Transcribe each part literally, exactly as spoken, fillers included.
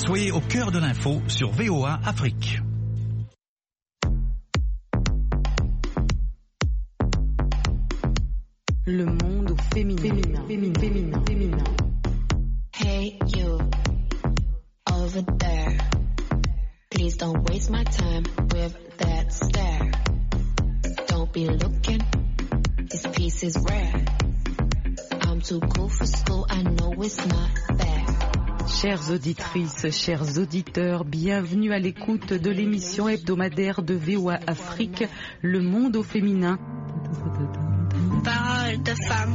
Soyez au cœur de l'info sur V O A Afrique. Le monde féminin. Féminin. Féminin. Féminin. Féminin. Hey you, over there. Please don't waste my time with that stare. Don't be looking, this piece is rare. I'm too cool for school, I know it's not fair. Chères auditrices, chers auditeurs, bienvenue à l'écoute de l'émission hebdomadaire de V O A Afrique, Le Monde au féminin. Parole de femme.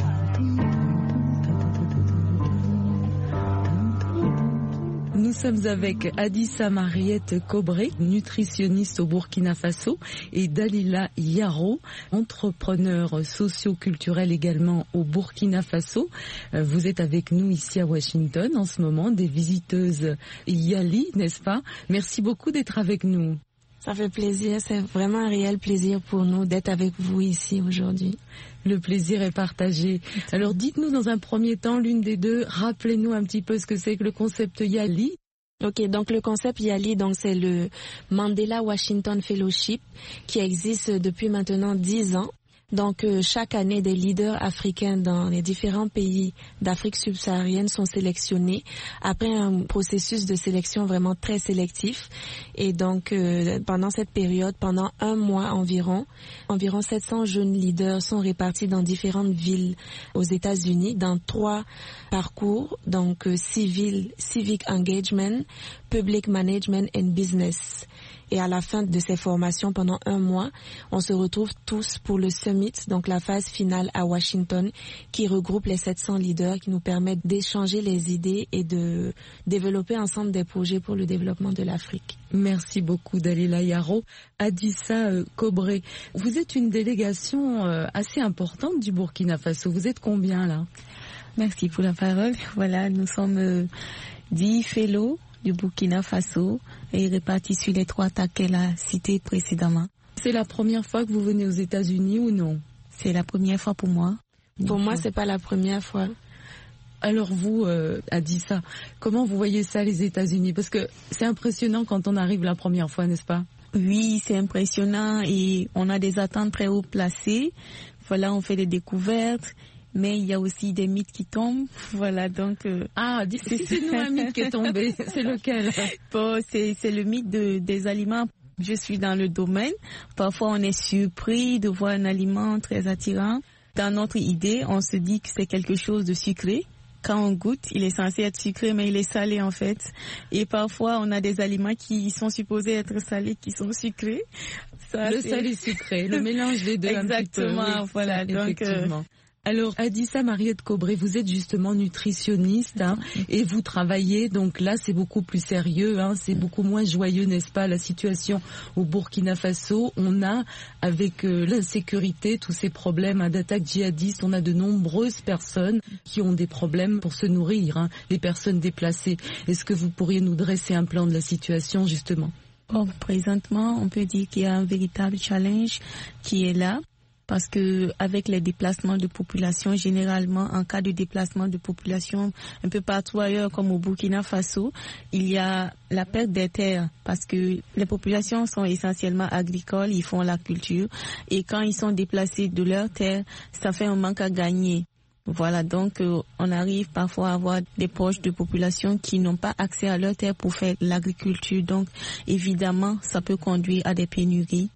Nous sommes avec Adissa Mariette Cobré, nutritionniste au Burkina Faso, et Dalila Yaro, entrepreneur socio-culturel également au Burkina Faso. Vous êtes avec nous ici à Washington en ce moment, des visiteuses Yali, n'est-ce pas? Merci beaucoup d'être avec nous. Ça fait plaisir, c'est vraiment un réel plaisir pour nous d'être avec vous ici aujourd'hui. Le plaisir est partagé. Alors dites-nous dans un premier temps, l'une des deux, rappelez-nous un petit peu ce que c'est que le concept Yali. Ok, donc le concept Yali, donc c'est le Mandela Washington Fellowship qui existe depuis maintenant dix ans. Donc euh, chaque année, des leaders africains dans les différents pays d'Afrique subsaharienne sont sélectionnés après un processus de sélection vraiment très sélectif. Et donc euh, pendant cette période, pendant un mois environ, environ sept cents jeunes leaders sont répartis dans différentes villes aux États-Unis dans trois parcours, donc euh, civil, civic engagement, public management and business. Et à la fin de ces formations, pendant un mois, on se retrouve tous pour le summit, donc la phase finale à Washington, qui regroupe les sept cents leaders, qui nous permettent d'échanger les idées et de développer ensemble des projets pour le développement de l'Afrique. Merci beaucoup Dalila Yaro. Adissa euh, Cobré, vous êtes une délégation euh, assez importante du Burkina Faso. Vous êtes combien là? Merci pour la parole. Voilà, nous sommes euh, dix fellows du Burkina Faso et répartis sur les trois tas qu'elle a cités précédemment. C'est la première fois que vous venez aux États-Unis ou non? C'est la première fois pour moi. Pour moi, c'est pas la première fois. Alors vous, euh, Adissa, comment vous voyez ça les États-Unis? Parce que c'est impressionnant quand on arrive la première fois, n'est-ce pas? Oui, c'est impressionnant et on a des attentes très haut placées. Voilà, on fait des découvertes. Mais il y a aussi des mythes qui tombent, voilà, donc... Euh, ah, dites-nous un mythe qui est tombé, c'est lequel? Bon, c'est, c'est le mythe de, des aliments. Je suis dans le domaine, parfois on est surpris de voir un aliment très attirant. Dans notre idée, on se dit que c'est quelque chose de sucré. Quand on goûte, il est censé être sucré, mais il est salé en fait. Et parfois, on a des aliments qui sont supposés être salés, qui sont sucrés. Ça, le c'est... salé sucré, le mélange des deux. Exactement, un petit peu. Oui, voilà, ça, donc... Effectivement. Alors, Adissa Mariette Cobré, vous êtes justement nutritionniste hein, et vous travaillez, donc là c'est beaucoup plus sérieux, hein, c'est beaucoup moins joyeux, n'est-ce pas, la situation au Burkina Faso. On a, avec euh, l'insécurité, tous ces problèmes hein, d'attaques djihadistes, on a de nombreuses personnes qui ont des problèmes pour se nourrir, hein, les personnes déplacées. Est-ce que vous pourriez nous dresser un plan de la situation justement? Oh, présentement, on peut dire qu'il y a un véritable challenge qui est là. Parce que avec les déplacements de population, généralement en cas de déplacement de population un peu partout ailleurs comme au Burkina Faso, il y a la perte des terres parce que les populations sont essentiellement agricoles, ils font la culture et quand ils sont déplacés de leurs terres, ça fait un manque à gagner. Voilà, donc euh, on arrive parfois à avoir des poches de population qui n'ont pas accès à leurs terres pour faire l'agriculture. Donc évidemment, ça peut conduire à des pénuries.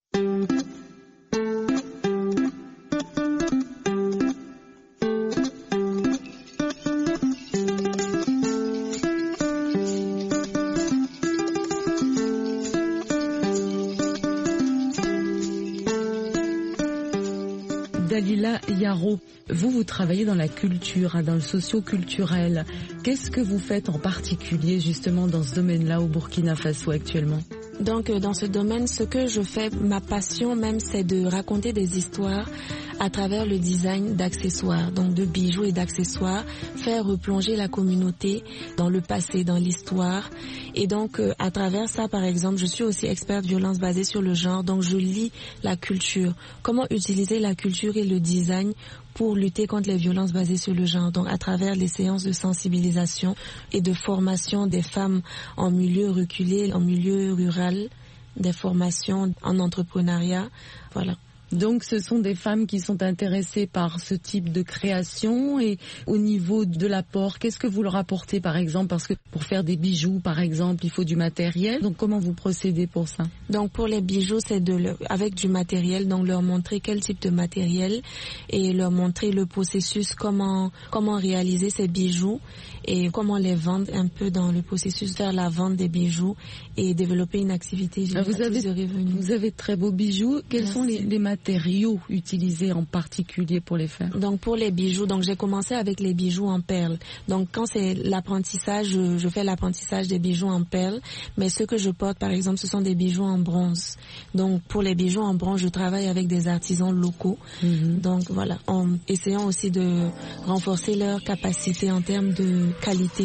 Dalila Yaro, vous, vous travaillez dans la culture, hein, dans le socio-culturel. Qu'est-ce que vous faites en particulier justement dans ce domaine-là au Burkina Faso actuellement? Donc dans ce domaine, ce que je fais, ma passion même, c'est de raconter des histoires à travers le design d'accessoires, donc de bijoux et d'accessoires, faire replonger la communauté dans le passé, dans l'histoire. Et donc, euh, à travers ça, par exemple, je suis aussi experte violence basée sur le genre, donc je lis la culture. Comment utiliser la culture et le design pour lutter contre les violences basées sur le genre, donc à travers les séances de sensibilisation et de formation des femmes en milieu reculé, en milieu rural, des formations en entrepreneuriat, voilà. Donc ce sont des femmes qui sont intéressées par ce type de création. Et au niveau de l'apport, qu'est-ce que vous leur apportez par exemple? Parce que pour faire des bijoux par exemple, il faut du matériel. Donc comment vous procédez pour ça? Donc pour les bijoux, c'est de le, avec du matériel, donc leur montrer quel type de matériel et leur montrer le processus, comment comment réaliser ces bijoux et comment les vendre un peu dans le processus, faire la vente des bijoux et développer une activité génératrice vous avez, de revenus. Vous avez de très beaux bijoux. Quels Merci. sont les, les matériaux utilisés en particulier pour les faire? Donc pour les bijoux, donc j'ai commencé avec les bijoux en perles. Donc quand c'est l'apprentissage, je, je fais l'apprentissage des bijoux en perles, mais ce que je porte par exemple, ce sont des bijoux en bronze. Donc pour les bijoux en bronze, je travaille avec des artisans locaux. Mm-hmm. Donc voilà, en essayant aussi de renforcer leur capacité en termes de qualité.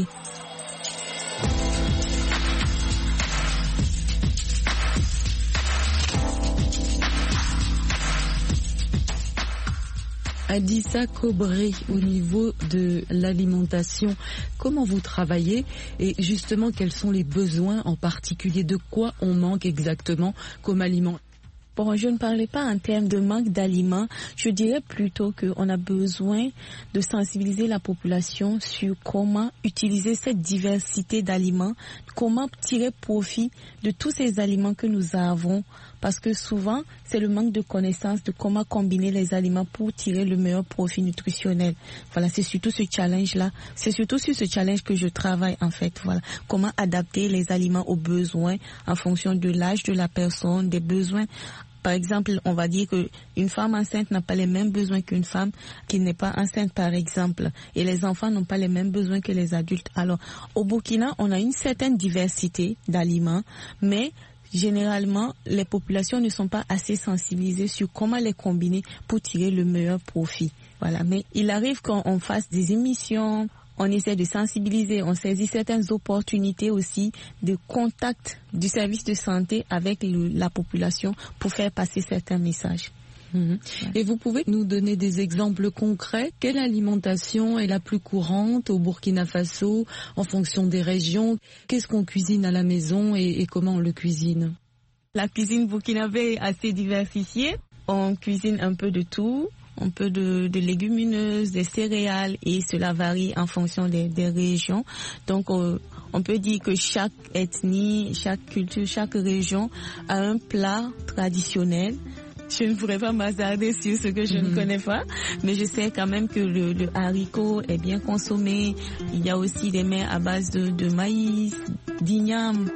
Adissa Cobré, au niveau de l'alimentation, comment vous travaillez et justement quels sont les besoins en particulier, de quoi on manque exactement comme aliment? Bon, je ne parlais pas en termes de manque d'aliments, je dirais plutôt qu'on a besoin de sensibiliser la population sur comment utiliser cette diversité d'aliments, comment tirer profit de tous ces aliments que nous avons, parce que souvent, c'est le manque de connaissance de comment combiner les aliments pour tirer le meilleur profit nutritionnel. Voilà, c'est surtout ce challenge-là, c'est surtout sur ce challenge que je travaille en fait. Voilà, comment adapter les aliments aux besoins en fonction de l'âge de la personne, des besoins. Par exemple, on va dire qu'une femme enceinte n'a pas les mêmes besoins qu'une femme qui n'est pas enceinte, par exemple. Et les enfants n'ont pas les mêmes besoins que les adultes. Alors, au Burkina, on a une certaine diversité d'aliments, mais généralement, les populations ne sont pas assez sensibilisées sur comment les combiner pour tirer le meilleur profit. Voilà. Mais il arrive qu'on fasse des émissions, on essaie de sensibiliser, on saisit certaines opportunités aussi de contact du service de santé avec le, la population pour faire passer certains messages. Mmh. Ouais. Et vous pouvez nous donner des exemples concrets? Quelle alimentation est la plus courante au Burkina Faso en fonction des régions? Qu'est-ce qu'on cuisine à la maison et, et comment on le cuisine? La cuisine burkinabé est assez diversifiée. On cuisine un peu de tout. Un peu de, de légumineuses, des céréales, et cela varie en fonction des, des régions. Donc, euh, on peut dire que chaque ethnie, chaque culture, chaque région a un plat traditionnel. Je ne pourrais pas m'hasarder sur ce que je mmh. ne connais pas, mais je sais quand même que le, le haricot est bien consommé. Il y a aussi des mets à base de, de maïs, d'igname.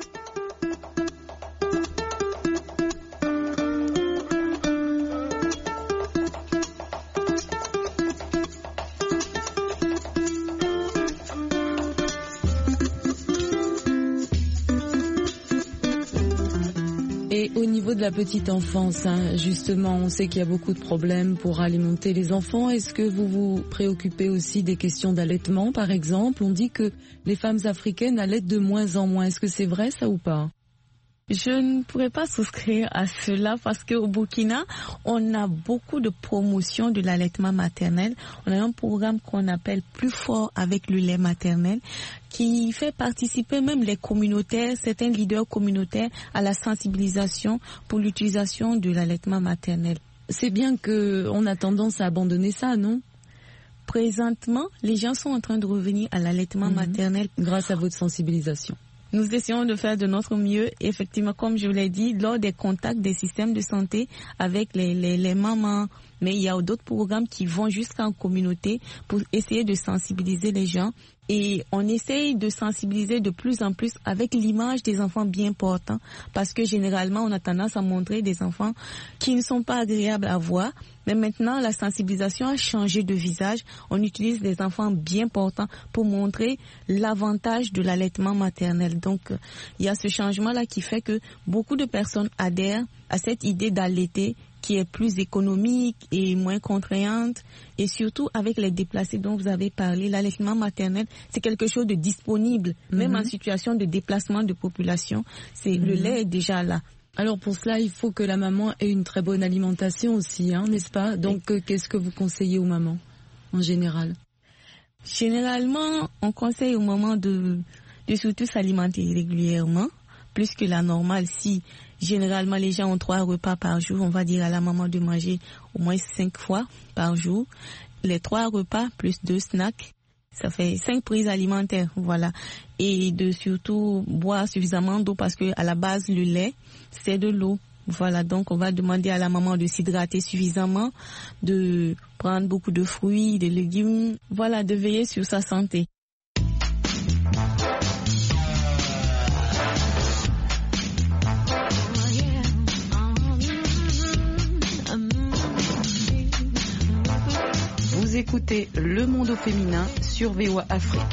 Et au niveau de la petite enfance, hein, justement, on sait qu'il y a beaucoup de problèmes pour alimenter les enfants. Est-ce que vous vous préoccupez aussi des questions d'allaitement, par exemple? On dit que les femmes africaines allaitent de moins en moins. Est-ce que c'est vrai, ça, ou pas? Je ne pourrais pas souscrire à cela parce qu'au Burkina, on a beaucoup de promotion de l'allaitement maternel. On a un programme qu'on appelle Plus fort avec le lait maternel qui fait participer même les communautaires, certains leaders communautaires à la sensibilisation pour l'utilisation de l'allaitement maternel. C'est bien qu'on a tendance à abandonner ça, non? Présentement, les gens sont en train de revenir à l'allaitement mmh. maternel. Grâce à votre sensibilisation. Nous essayons de faire de notre mieux, effectivement, comme je vous l'ai dit, lors des contacts des systèmes de santé avec les, les, les mamans. Mais il y a d'autres programmes qui vont jusqu'en communauté pour essayer de sensibiliser les gens. Et on essaye de sensibiliser de plus en plus avec l'image des enfants bien portants, parce que généralement on a tendance à montrer des enfants qui ne sont pas agréables à voir. Mais maintenant la sensibilisation a changé de visage. On utilise des enfants bien portants pour montrer l'avantage de l'allaitement maternel. Donc il y a ce changement-là qui fait que beaucoup de personnes adhèrent à cette idée d'allaiter, qui est plus économique et moins contraignante. Et surtout avec les déplacés dont vous avez parlé, l'allaitement maternel, c'est quelque chose de disponible, mm-hmm. même en situation de déplacement de population. C'est mm-hmm. le lait est déjà là. Alors pour cela, il faut que la maman ait une très bonne alimentation aussi, hein, n'est-ce pas? Donc euh, qu'est-ce que vous conseillez aux mamans en général? Généralement, on conseille aux mamans de, de surtout s'alimenter régulièrement, plus que la normale. Si généralement les gens ont trois repas par jour, on va dire à la maman de manger au moins cinq fois par jour. Les trois repas plus deux snacks, ça fait cinq prises alimentaires, voilà. Et de surtout boire suffisamment d'eau parce que à la base le lait c'est de l'eau. Voilà, donc on va demander à la maman de s'hydrater suffisamment, de prendre beaucoup de fruits, de légumes, voilà, de veiller sur sa santé. Vous écoutez Le Monde au féminin sur V O A Afrique.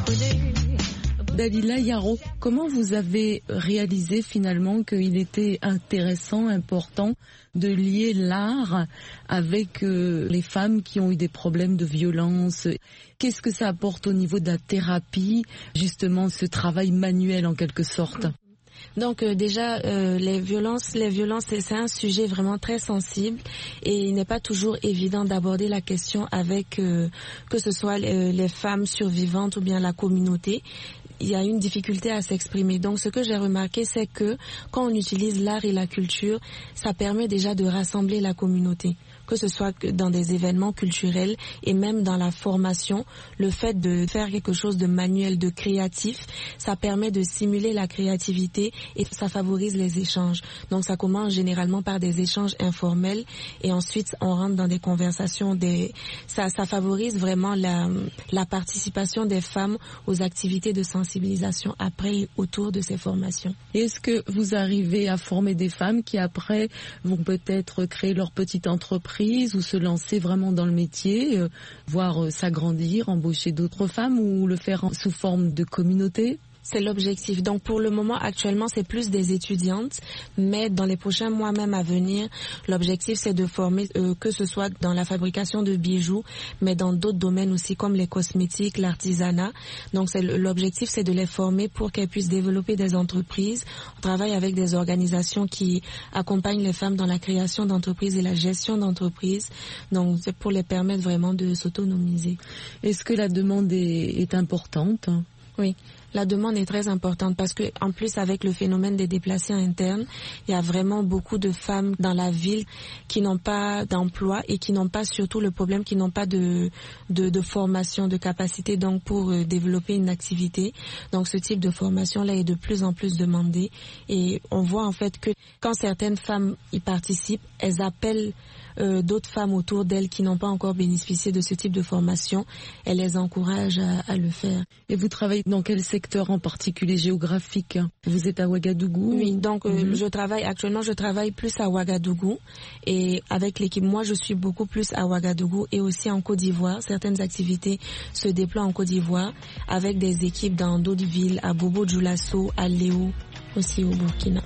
Dalila Yaro, comment vous avez réalisé finalement qu'il était intéressant, important de lier l'art avec euh, les femmes qui ont eu des problèmes de violence? Qu'est-ce que ça apporte au niveau de la thérapie, justement ce travail manuel en quelque sorte? Donc euh, déjà euh, les violences, les violences c'est, c'est un sujet vraiment très sensible et il n'est pas toujours évident d'aborder la question avec euh, que ce soit les, les femmes survivantes ou bien la communauté. Il y a une difficulté à s'exprimer. Donc ce que j'ai remarqué, c'est que quand on utilise l'art et la culture, ça permet déjà de rassembler la communauté, que ce soit dans des événements culturels et même dans la formation. Le fait de faire quelque chose de manuel, de créatif, ça permet de stimuler la créativité et ça favorise les échanges. Donc ça commence généralement par des échanges informels et ensuite on rentre dans des conversations. Des... Ça, ça favorise vraiment la, la participation des femmes aux activités de sensibilisation après autour de ces formations. Est-ce que vous arrivez à former des femmes qui après vont peut-être créer leur petite entreprise ou se lancer vraiment dans le métier, euh, voire euh, s'agrandir, embaucher d'autres femmes ou le faire en, sous forme de communauté? C'est l'objectif. Donc pour le moment, actuellement, c'est plus des étudiantes, mais dans les prochains mois même à venir, l'objectif c'est de former, euh, que ce soit dans la fabrication de bijoux, mais dans d'autres domaines aussi comme les cosmétiques, l'artisanat. Donc c'est l'objectif, c'est de les former pour qu'elles puissent développer des entreprises. On travaille avec des organisations qui accompagnent les femmes dans la création d'entreprises et la gestion d'entreprises. Donc c'est pour les permettre vraiment de s'autonomiser. Est-ce que la demande est, est importante? Oui. La demande est très importante parce que, en plus, avec le phénomène des déplacés internes, il y a vraiment beaucoup de femmes dans la ville qui n'ont pas d'emploi et qui n'ont pas, surtout le problème, qui n'ont pas de, de, de formation, de capacité donc pour euh, développer une activité. Donc, ce type de formation-là est de plus en plus demandé et on voit en fait que quand certaines femmes y participent, elles appellent Euh, d'autres femmes autour d'elles qui n'ont pas encore bénéficié de ce type de formation, elles les encouragent à, à le faire. Et vous travaillez dans quel secteur en particulier géographique? Vous êtes à Ouagadougou? Oui, donc euh, mm-hmm. je travaille actuellement, je travaille plus à Ouagadougou et avec l'équipe, moi je suis beaucoup plus à Ouagadougou et aussi en Côte d'Ivoire. Certaines activités se déploient en Côte d'Ivoire avec des équipes dans d'autres villes, à Bobo Dioulasso, à Léo, aussi au Burkina.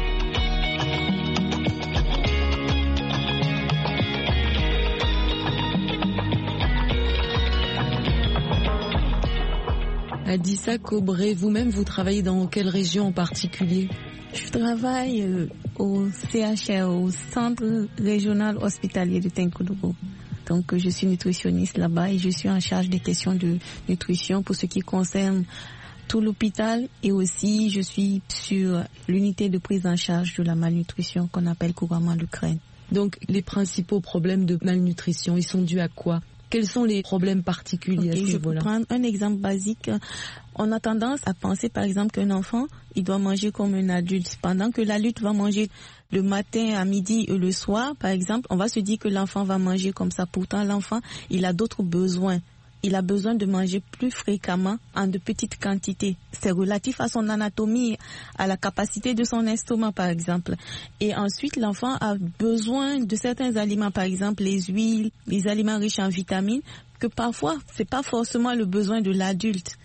Adissa Kobré, vous-même, vous travaillez dans quelle région en particulier? Je travaille euh, au C H R, au Centre Régional Hospitalier de Tinkodougou. Donc, euh, je suis nutritionniste là-bas et je suis en charge des questions de nutrition pour ce qui concerne tout l'hôpital et aussi je suis sur l'unité de prise en charge de la malnutrition qu'on appelle couramment l'Ukraine. Donc, les principaux problèmes de malnutrition, ils sont dus à quoi? Quels sont les problèmes particuliers okay, à ce niveau-là? Je vais prendre un exemple basique. On a tendance à penser, par exemple, qu'un enfant, il doit manger comme un adulte. Pendant que l'adulte va manger le matin, à midi et le soir, par exemple, on va se dire que l'enfant va manger comme ça. Pourtant, l'enfant, il a d'autres besoins. Il a besoin de manger plus fréquemment en de petites quantités. C'est relatif à son anatomie, à la capacité de son estomac, par exemple. Et ensuite, l'enfant a besoin de certains aliments, par exemple les huiles, les aliments riches en vitamines, que parfois, c'est pas forcément le besoin de l'adulte.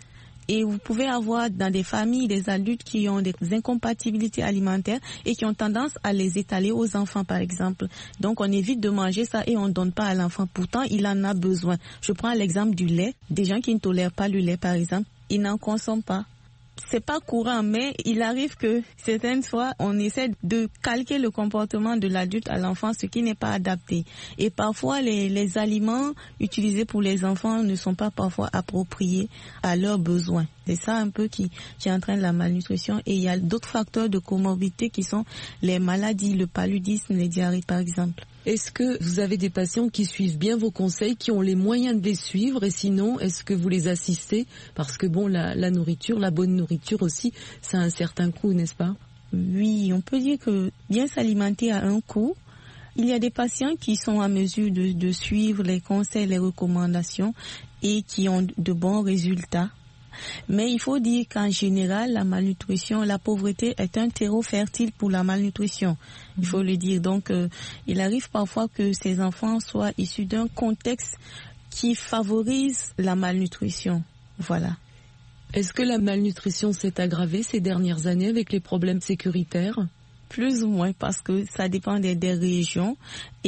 Et vous pouvez avoir dans des familles des adultes qui ont des incompatibilités alimentaires et qui ont tendance à les étaler aux enfants, par exemple. Donc, on évite de manger ça et on ne donne pas à l'enfant. Pourtant, il en a besoin. Je prends l'exemple du lait. Des gens qui ne tolèrent pas le lait, par exemple, ils n'en consomment pas. C'est pas courant, mais il arrive que certaines fois, on essaie de calquer le comportement de l'adulte à l'enfant, ce qui n'est pas adapté. Et parfois, les, les aliments utilisés pour les enfants ne sont pas parfois appropriés à leurs besoins. C'est ça un peu qui, qui entraîne la malnutrition. Et il y a d'autres facteurs de comorbidité qui sont les maladies, le paludisme, les diarrhées, par exemple. Est-ce que vous avez des patients qui suivent bien vos conseils, qui ont les moyens de les suivre, et sinon, est-ce que vous les assistez? Parce que bon, la, la nourriture, la bonne nourriture aussi, ça a un certain coût, n'est-ce pas? Oui, on peut dire que bien s'alimenter a un coût. Il y a des patients qui sont à mesure de, de suivre les conseils, les recommandations et qui ont de bons résultats. Mais il faut dire qu'en général, la malnutrition, la pauvreté est un terreau fertile pour la malnutrition. Il faut le dire. Donc, euh, il arrive parfois que ces enfants soient issus d'un contexte qui favorise la malnutrition. Voilà. Est-ce que la malnutrition s'est aggravée ces dernières années avec les problèmes sécuritaires? Plus ou moins, parce que ça dépend des, des régions.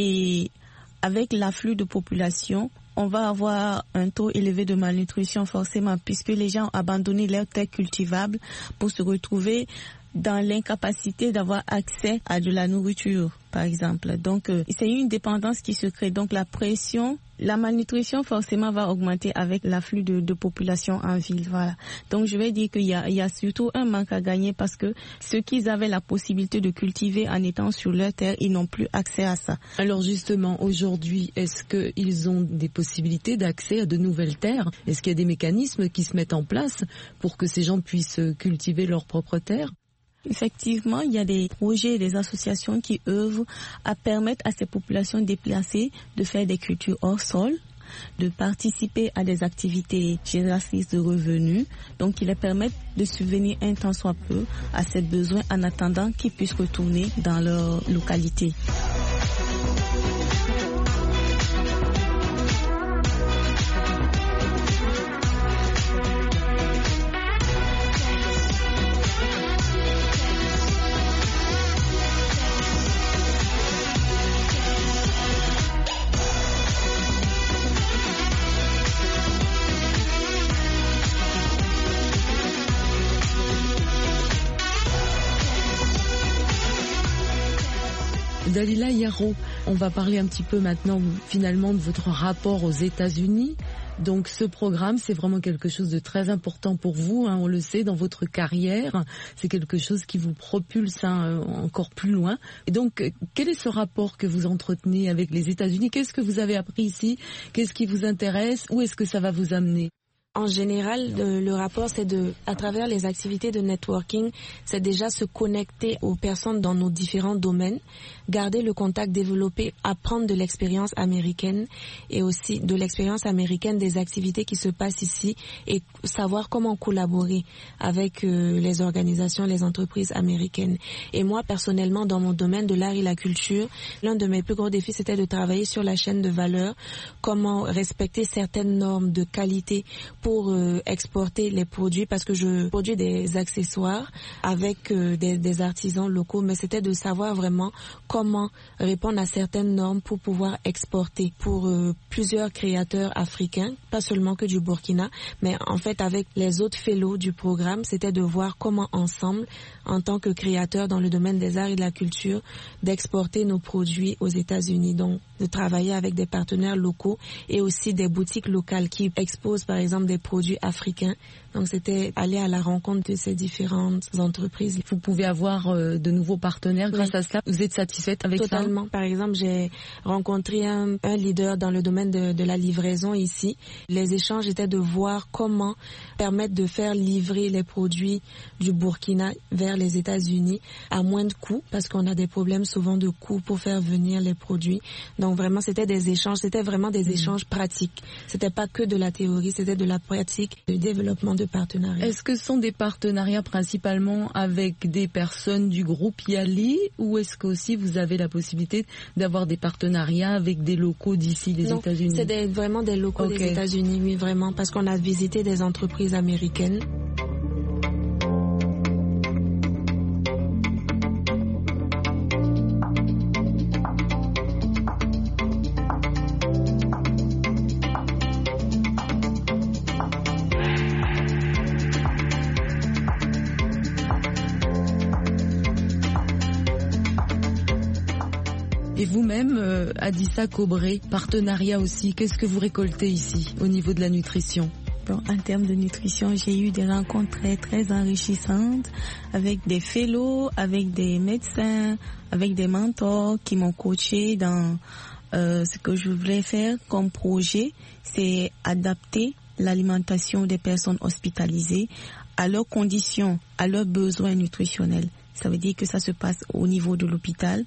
Et avec l'afflux de population, on va avoir un taux élevé de malnutrition forcément, puisque les gens ont abandonné leurs terres cultivables pour se retrouver dans l'incapacité d'avoir accès à de la nourriture, par exemple. Donc, euh, c'est une dépendance qui se crée. Donc, la pression, la malnutrition, forcément, va augmenter avec l'afflux de, de population en ville. Voilà. Donc, je vais dire qu'il y a, il y a surtout un manque à gagner parce que ceux qui avaient la possibilité de cultiver en étant sur leur terre, ils n'ont plus accès à ça. Alors, justement, aujourd'hui, est-ce qu'ils ont des possibilités d'accès à de nouvelles terres? Est-ce qu'il y a des mécanismes qui se mettent en place pour que ces gens puissent cultiver leurs propres terres? Effectivement, il y a des projets et des associations qui œuvrent à permettre à ces populations déplacées de faire des cultures hors sol, de participer à des activités génératrices de revenus, donc qui les permettent de subvenir un tant soit peu à ces besoins en attendant qu'ils puissent retourner dans leur localité. Dalila Yaro, on va parler un petit peu maintenant finalement de votre rapport aux États-Unis. Donc ce programme, c'est vraiment quelque chose de très important pour vous, hein, on le sait, dans votre carrière. C'est quelque chose qui vous propulse hein, encore plus loin. Et donc, quel est ce rapport que vous entretenez avec les États-Unis? Qu'est-ce que vous avez appris ici? Qu'est-ce qui vous intéresse? Où est-ce que ça va vous amener? En général, le, le rapport, c'est de, à travers les activités de networking, c'est déjà se connecter aux personnes dans nos différents domaines, garder le contact, développer, apprendre de l'expérience américaine et aussi de l'expérience américaine des activités qui se passent ici et savoir comment collaborer avec euh, les organisations, les entreprises américaines. Et moi, personnellement, dans mon domaine de l'art et la culture, l'un de mes plus gros défis, c'était de travailler sur la chaîne de valeur, comment respecter certaines normes de qualité pour euh, exporter les produits, parce que je produis des accessoires avec euh, des, des artisans locaux, mais c'était de savoir vraiment comment répondre à certaines normes pour pouvoir exporter pour euh, plusieurs créateurs africains, pas seulement que du Burkina, mais en fait avec les autres fellows du programme, c'était de voir comment ensemble, en tant que créateurs dans le domaine des arts et de la culture, d'exporter nos produits aux États-Unis. Donc de travailler avec des partenaires locaux et aussi des boutiques locales qui exposent par exemple des produits africains. Donc c'était aller à la rencontre de ces différentes entreprises. Vous pouvez avoir euh, de nouveaux partenaires grâce oui. à cela. Vous êtes satisfaite avec Totalement. ça? Totalement. Par exemple, j'ai rencontré un, un leader dans le domaine de, de la livraison ici. Les échanges étaient de voir comment permettre de faire livrer les produits du Burkina vers les États-Unis à moins de coûts, parce qu'on a des problèmes souvent de coûts pour faire venir les produits. Donc vraiment, c'était des échanges, c'était vraiment des mmh. échanges pratiques. C'était pas que de la théorie, c'était de la pratique, du développement de partenariats. Est-ce que ce sont des partenariats principalement avec des personnes du groupe Yali ou est-ce que aussi vous avez la possibilité d'avoir des partenariats avec des locaux d'ici les non, États-Unis? C'est des, vraiment des locaux okay. des États-Unis, oui, vraiment, parce qu'on a visité des entreprises américaines. Et vous-même, euh, Adissa Kobré, partenariat aussi, qu'est-ce que vous récoltez ici au niveau de la nutrition? Bon, en termes de nutrition, j'ai eu des rencontres très, très enrichissantes avec des fellows, avec des médecins, avec des mentors qui m'ont coaché dans euh, ce que je voulais faire comme projet, c'est adapter l'alimentation des personnes hospitalisées à leurs conditions, à leurs besoins nutritionnels. Ça veut dire que ça se passe au niveau de l'hôpital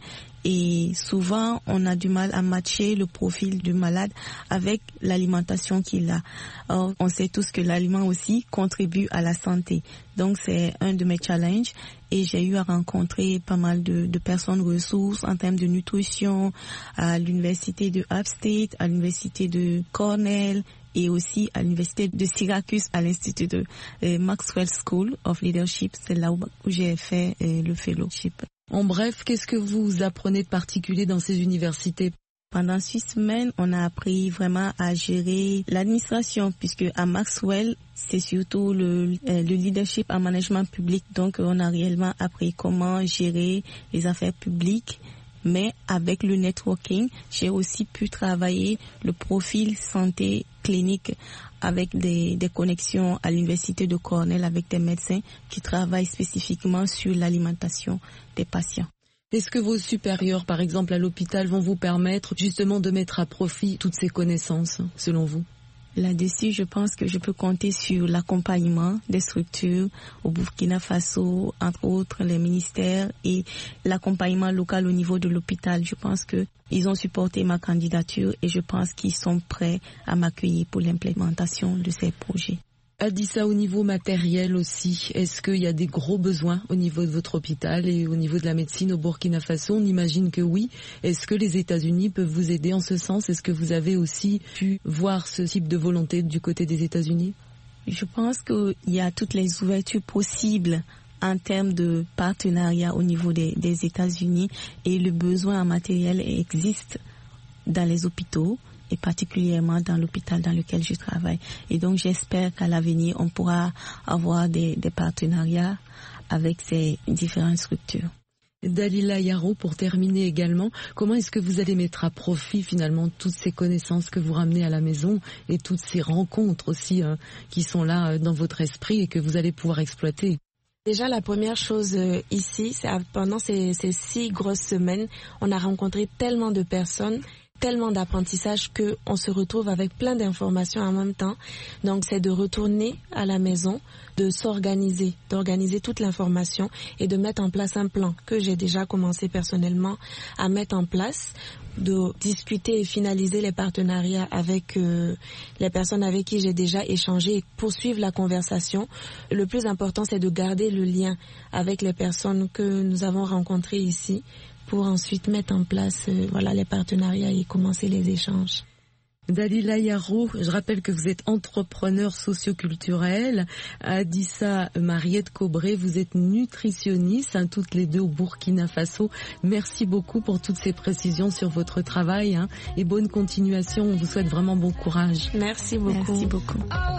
et souvent on a du mal à matcher le profil du malade avec l'alimentation qu'il a. Or, on sait tous que l'aliment aussi contribue à la santé. Donc c'est un de mes challenges et j'ai eu à rencontrer pas mal de, de personnes ressources en termes de nutrition à l'université de Upstate, à l'université de Cornell et aussi à l'université de Syracuse, à l'institut de euh, Maxwell School of Leadership. C'est là où, où j'ai fait euh, le fellowship. En bref, qu'est-ce que vous apprenez de particulier dans ces universités? Pendant six semaines, on a appris vraiment à gérer l'administration, puisque à Maxwell, c'est surtout le, le leadership en management public. Donc, on a réellement appris comment gérer les affaires publiques. Mais avec le networking, j'ai aussi pu travailler le profil santé clinique avec des, des connexions à l'université de Cornell avec des médecins qui travaillent spécifiquement sur l'alimentation des patients. Est-ce que vos supérieurs, par exemple à l'hôpital, vont vous permettre justement de mettre à profit toutes ces connaissances, selon vous? Là-dessus, je pense que je peux compter sur l'accompagnement des structures au Burkina Faso, entre autres les ministères et l'accompagnement local au niveau de l'hôpital. Je pense que ils ont supporté ma candidature et je pense qu'ils sont prêts à m'accueillir pour l'implémentation de ces projets. Adissa, au niveau matériel aussi, est-ce qu'il y a des gros besoins au niveau de votre hôpital et au niveau de la médecine au Burkina Faso? On imagine que oui. Est-ce que les États-Unis peuvent vous aider en ce sens? Est-ce que vous avez aussi pu voir ce type de volonté du côté des États-Unis? Je pense qu'il y a toutes les ouvertures possibles en termes de partenariat au niveau des, des États-Unis et le besoin en matériel existe dans les hôpitaux et particulièrement dans l'hôpital dans lequel je travaille. Et donc j'espère qu'à l'avenir, on pourra avoir des, des partenariats avec ces différentes structures. Dalila Yaro, pour terminer également, comment est-ce que vous allez mettre à profit finalement toutes ces connaissances que vous ramenez à la maison et toutes ces rencontres aussi hein, qui sont là euh, dans votre esprit et que vous allez pouvoir exploiter? Déjà, la première chose euh, ici, c'est pendant ces, ces six grosses semaines, on a rencontré tellement de personnes, tellement d'apprentissage que on se retrouve avec plein d'informations en même temps. Donc c'est de retourner à la maison, de s'organiser, d'organiser toute l'information et de mettre en place un plan que j'ai déjà commencé personnellement à mettre en place, de discuter et finaliser les partenariats avec euh, les personnes avec qui j'ai déjà échangé et poursuivre la conversation. Le plus important, c'est de garder le lien avec les personnes que nous avons rencontrées ici, pour ensuite mettre en place euh, voilà, les partenariats et commencer les échanges. Dalila Yaro, je rappelle que vous êtes entrepreneur socioculturel. Adissa Mariette Kobré, vous êtes nutritionniste, hein, toutes les deux au Burkina Faso. Merci beaucoup pour toutes ces précisions sur votre travail hein, et bonne continuation. On vous souhaite vraiment bon courage. Merci beaucoup. Merci beaucoup.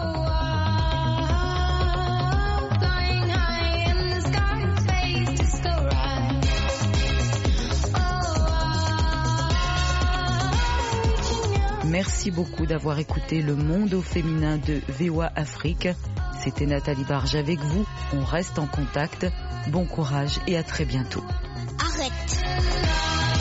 Merci beaucoup d'avoir écouté Le Monde au féminin de V O A Afrique. C'était Nathalie Barge avec vous. On reste en contact. Bon courage et à très bientôt. Arrête.